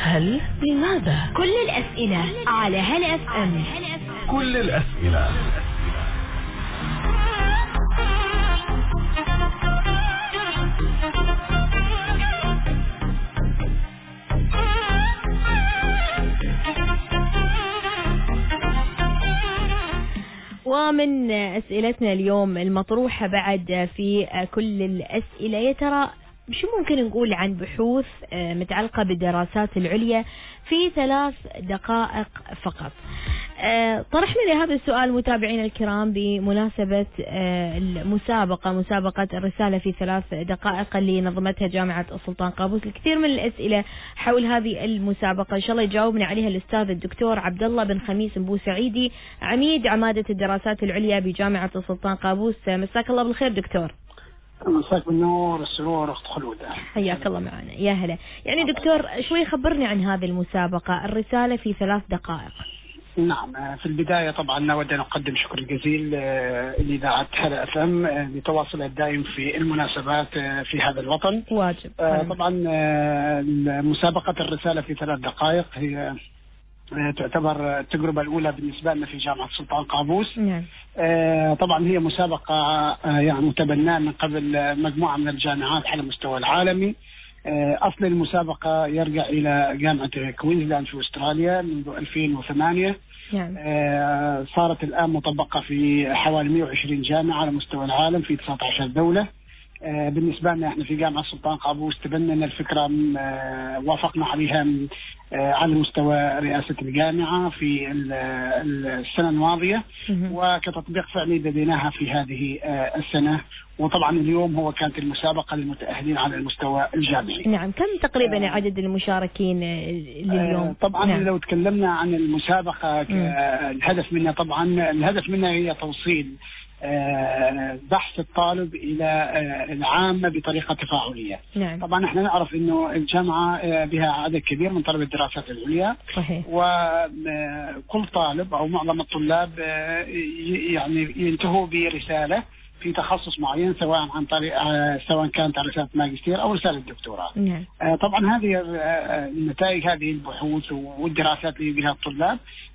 هل؟ لماذا؟ كل الأسئلة على هل اف ام. كل الأسئلة. ومن أسئلتنا اليوم المطروحة بعد في كل الأسئلة، يا ترى شو ممكن نقول عن بحوث متعلقة بالدراسات العليا في 3 دقائق فقط؟ طرحنا لهذا السؤال متابعينا الكرام بمناسبة مسابقة الرسالة في 3 دقائق اللي نظمتها جامعة السلطان قابوس. الكثير من الأسئلة حول هذه المسابقة إن شاء الله يجاوبنا عليها الأستاذ الدكتور عبد الله بن خميس بوسعيدي، عميد عمادة الدراسات العليا بجامعة السلطان قابوس. مساك الله بالخير دكتور. مساك بالنور السرور أخت خلودة، حياك الله معنا. يا هلا. يعني دكتور شوي خبرني عن هذه المسابقة الرسالة في 3 دقائق. نعم، في البداية طبعا نود أن أقدم شكر الجزيل لإذاعة هل اف ام لتواصلها الدائم في المناسبات في هذا الوطن. واجب. طبعا مسابقة الرسالة في 3 دقائق هي تعتبر التجربة الأولى بالنسبة لنا في جامعة السلطان قابوس. نعم. طبعا هي مسابقة يعني تبناها من قبل مجموعة من الجامعات على المستوى العالمي. أصل المسابقة يرجع إلى جامعة كوينزلاند في أستراليا منذ 2008. نعم. صارت الآن مطبقة في حوالي 120 جامعة على مستوى العالم في 19 دولة. بالنسبة لنا احنا في جامعة السلطان قابوس تبنينا الفكرة، وافقنا عليها على مستوى رئاسة الجامعة في السنة الماضية، وكتطبيق فعلي بديناها في هذه السنة. وطبعا اليوم هو كانت المسابقة للمتأهلين على المستوى الجامعي. نعم. كم تقريبا عدد المشاركين لليوم؟ طبعا نعم. لو تكلمنا عن المسابقة الهدف منها هي توصيل بحث بحث الطالب إلى العامة بطريقة تفاعلية. نعم. طبعا احنا نعرف انه الجامعة بها عدد كبير من طلبة الدراسات العليا. صحيح. وكل طالب او معظم الطلاب يعني ينتهوا برسالة في تخصص معين، سواء عن طريق سواء كانت رسالة ماجستير او رسالة دكتوراه. نعم. طبعا هذه النتائج هذه البحوث والدراسات اللي بها الطلاب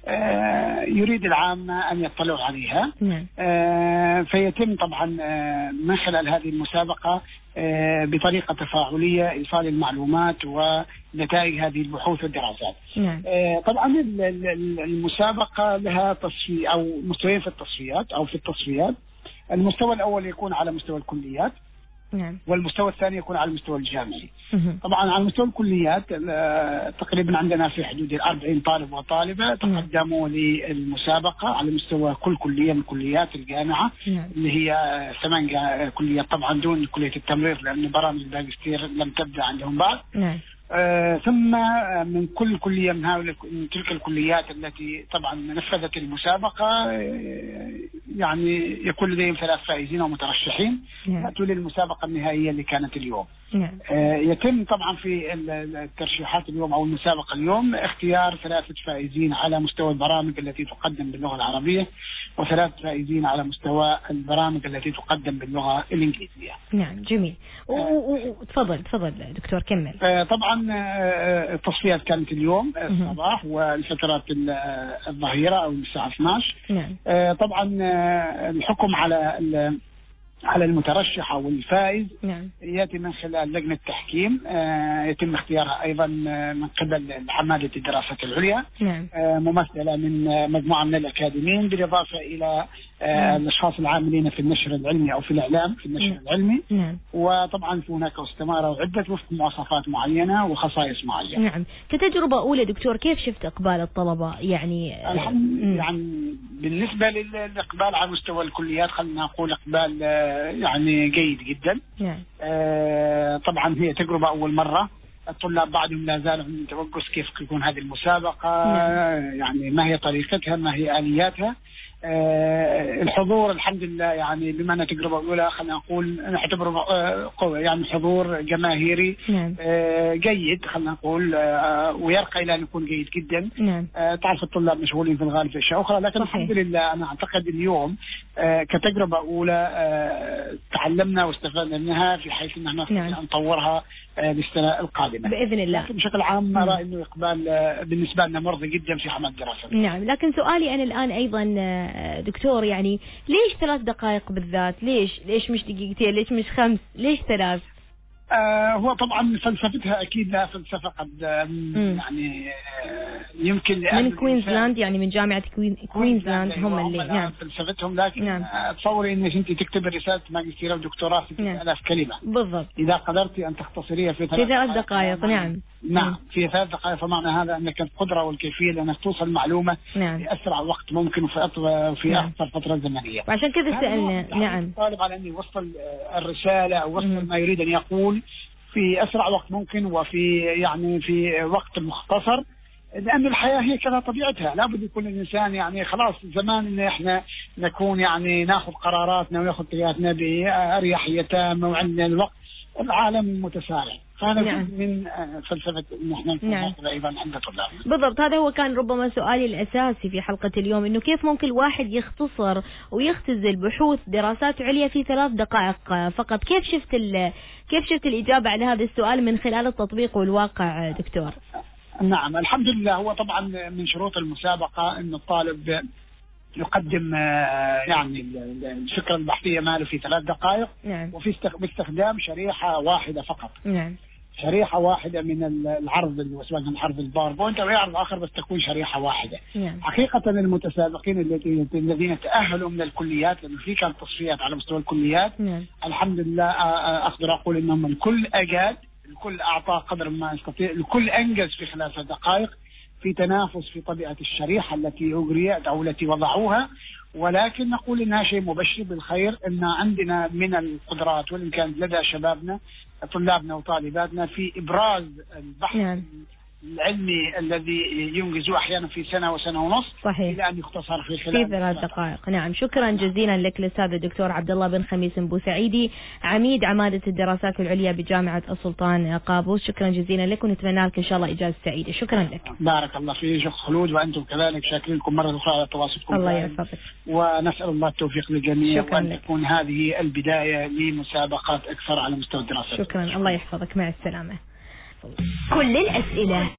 يريد العامة ان يطلعوا عليها. نعم. فيتم طبعا من خلال هذه المسابقة بطريقة تفاعلية إيصال المعلومات ونتائج هذه البحوث والدراسات. نعم. طبعا المسابقة لها تصفية أو مستويين في التصفيات أو في التصفيات. المستوى الأول يكون على مستوى الكليات. نعم. والمستوى الثاني يكون على المستوى الجامعي. طبعا على مستوى الكليات تقريبا عندنا في حدود 40 طالب وطالبة تقدموا للمسابقة على مستوى كل كلية من كليات الجامعة. اللي هي 8 كليات طبعا دون كلية التمريض، لأن برامج الماجستير لم تبدأ عندهم بعد. ثم من كل كلية من هؤلاء من تلك الكليات التي طبعا نفذت المسابقة يعني يكون لديهم 3 فائزين ومترشحين يأتوا للمسابقة النهائية اللي كانت اليوم. يتم طبعا في الترشيحات اليوم أو المسابقة اليوم اختيار 3 فائزين على مستوى البرامج التي تقدم باللغة العربية، و3 فائزين على مستوى البرامج التي تقدم باللغة الإنجليزية. نعم. جميل. تفضل دكتور كمل. طبعا التصفيات كانت اليوم الصباح والفترات الظهيرة أو الساعة 12. نعم. طبعا الحكم على المترشح أو الفائز يأتي من خلال لجنة تحكيم يتم اختيارها أيضا من قبل عمادة الدراسات العليا. ممثلة من مجموعة من الأكاديميين بالإضافة إلى الأشخاص العاملين في النشر العلمي أو في الإعلام في النشر العلمي. وطبعا هناك استمارة وعدة وفق مواصفات معينة وخصائص معينة. نعم. كتجربة أولى دكتور كيف شفت إقبال الطلبة يعني؟ يعني بالنسبة للإقبال على مستوى الكليات خلينا نقول إقبال يعني جيد جدا. طبعا هي تجربة أول مرة، الطلاب بعضهم لا زالوا من توقف كيف تكون هذه المسابقة. يعني ما هي طريقتها، ما هي آلياتها. الحضور الحمد لله يعني بما أنها تجربة أولى خلينا نقول نعتبره يعني حضور جماهيري جيد خلينا نقول، ويرقى إلى أن يكون جيد جدا. تعرف الطلاب مشغولين في الغالب في أشياء أخرى، لكن الحمد لله أنا أعتقد اليوم كتجربة أولى تعلمنا واستفدنا منها في حيث أن نطورها للسنة القادمة. القادمة بإذن الله. لكن بشكل عام أرى أنه إقبال بالنسبة لنا مرضي جدا في حمل الدراسة. نعم، لكن سؤالي أنا الآن أيضا دكتور، يعني ليش 3 دقائق بالذات؟ ليش مش دقيقتين؟ ليش مش 5؟ ليش 3؟ هو طبعا فلسفتها اكيد لها فلسفه قد يعني يمكن من كوينزلاند، يعني من جامعه كوينزلاند هم اللي نعم فلسفتهم، لكن نعم. تصوري انك انت تكتب رساله ماجستير او دكتوراه في 3000 كلمه بالضبط، اذا قدرتي ان تختصريها في 3 دقائق. نعم في 3 دقائق، فمعنى هذا انك القدره والكيفيه لانك توصل المعلومه في اسرع وقت ممكن وفي اقصر فتره زمنيه. وعشان كذا سالنا نعم الطالب على ان يوصل الرساله او يوصل ما يريد ان يقول في اسرع وقت ممكن وفي يعني في وقت مختصر، لأن الحياة هي كذا طبيعتها. لابد يكون الإنسان يعني خلاص زمان إن إحنا نكون يعني ناخذ قراراتنا وناخذ قراراتنا بأريحية تامة وعندنا الوقت. العالم متسارع، فهذا من فلسفة إن إحنا نكون أيضا عند طلاب. بالضبط، هذا هو كان ربما سؤالي الأساسي في حلقة اليوم، إنه كيف ممكن الواحد يختصر ويختزل بحوث دراسات عليا في 3 دقائق فقط؟ كيف شفت الإجابة على هذا السؤال من خلال التطبيق والواقع دكتور؟ نعم الحمد لله. هو طبعا من شروط المسابقة أن الطالب يقدم يعني الفكرة البحثية ماله في 3 دقائق. وفي باستخدام شريحة واحدة فقط. شريحة واحدة من العرض اللي اسمه العرض الباوربوينت أو عرض آخر، بس تكون شريحة واحدة. حقيقة المتسابقين الذين تأهلوا من الكليات، لأنه في كانت تصفيات على مستوى الكليات، الحمد لله أقدر أقول أنهم الكل أجاد، الكل أعطى قدر ما يستطيع، الكل أنجز في خلال 3 دقائق في تنافس في طبيعة الشريحة التي أجريت أو التي وضعوها. ولكن نقول إنها شيء مبشر بالخير، إن عندنا من القدرات والإمكان لدى شبابنا طلابنا وطالباتنا في إبراز البحث العلمي الذي ينجزه أحيانا في سنة وسنة ونص، صحيح، إلى أن يختصر في خلال 3 دقائق. نعم، شكرا جزيلا لك الأستاذ الدكتور عبد الله بن خميس بوسعيدي، عميد عمادة الدراسات العليا بجامعة السلطان قابوس. شكرا جزيلا لك، ونتمنى لك إن شاء الله إجازة سعيدة. شكرا لك. بارك الله فيك خلود، وأنتم كذلك شاكرين لكم مرة أخرى على تواصلكم. الله يحفظك، ونسأل الله التوفيق للجميع، وأن تكون هذه البداية لمسابقات أكثر على مستوى الدراسات. شكرا، الله يحفظك، مع السلامة. كل الأسئلة